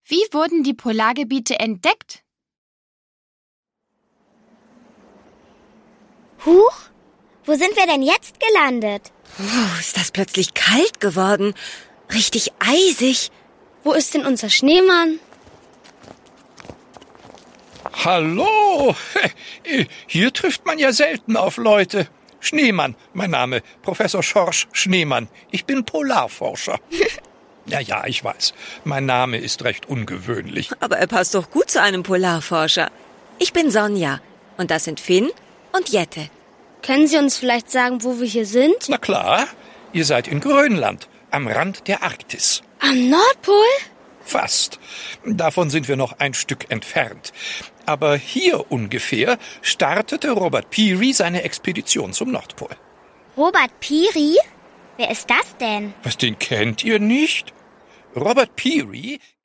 Wie wurden die Polargebiete entdeckt? Huch, wo sind wir denn jetzt gelandet? Ist das plötzlich kalt geworden? Richtig eisig. Wo ist denn unser Schneemann? Hallo! Hier trifft man ja selten auf Leute. Schneemann, mein Name, Professor Schorsch Schneemann. Ich bin Polarforscher. Ja, ich weiß. Mein Name ist recht ungewöhnlich. Aber er passt doch gut zu einem Polarforscher. Ich bin Sonja und das sind Finn und Jette. Können Sie uns vielleicht sagen, wo wir hier sind? Na klar, ihr seid in Grönland, am Rand der Arktis. Am Nordpol? Fast. Davon sind wir noch ein Stück entfernt. Aber hier ungefähr startete Robert Peary seine Expedition zum Nordpol. Robert Peary? Wer ist das denn? Was, den kennt ihr nicht? Robert Peary